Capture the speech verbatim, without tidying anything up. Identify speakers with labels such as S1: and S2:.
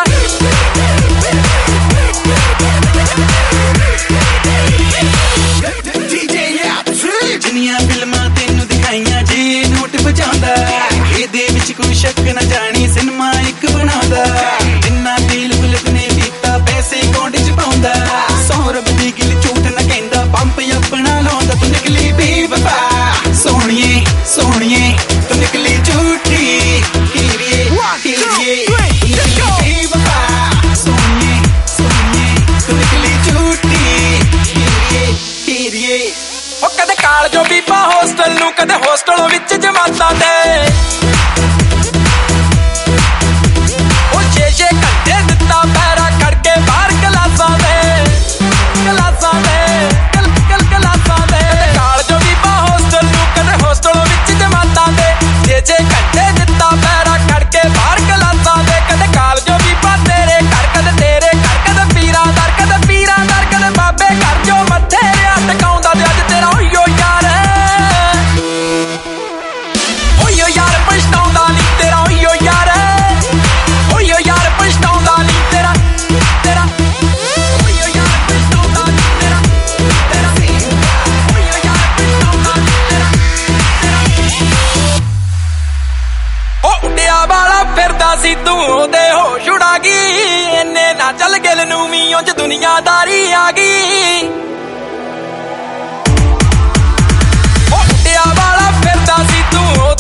S1: जिन्नियां फिल्मां तेनू दिखाइयां जे नोट बजांदा एदे विच कोई शक ना जानी सिनेमा एक बनांदा जिन्ना तेल पुलक ने पीता पैसे अकाउंट च पाउंदा सौ रब दी गिल झूठ ना कहंदा पंप अपना लाउंदा तू निकली बेवफा सोहणिए सोहणिए तू निकली झूठी हीरिए हीरिए बेवफा सोहणिए सोहणिए तू निकली झूठी हीरिए हीरिए ओ कदे काल जो बीपा होस्टल नू कदे होस्टलों विच जमातां दे ओ छे छे घंटे दित्ता पैरा करके बाहर क्लासां दे क्लासां दे कल कल क्लासां दे कदे काल जो बीपा होस्टल नू कदे होस्टलों विच जमातां दे छे छे घंटे दित्ता पैरा करके बाहर क्लासां दे कदे काल जो बीपा तेरे घर कदे तेरे घर कदे पीरां दर कदे पीरां दर कदे बाबे घर जो मत्थे रिया टकाउंदा ते अज तेरा ओयो यार ओयो यार पछताउंदा नी तेरा ओयो यार ओयो यार पछताउंदा नी तेरा तेरा ओयो यार पछताउंदा नी तेरा तेरा ओयो यार पछताउंदा नी तेरा ओ उड्डिया वाला फिरदा सी तू ओदे होश उड़ा गई इन्ने ना चल गिल नू वी उंज दुनियादारी आ गई वाला फिरदा सी तू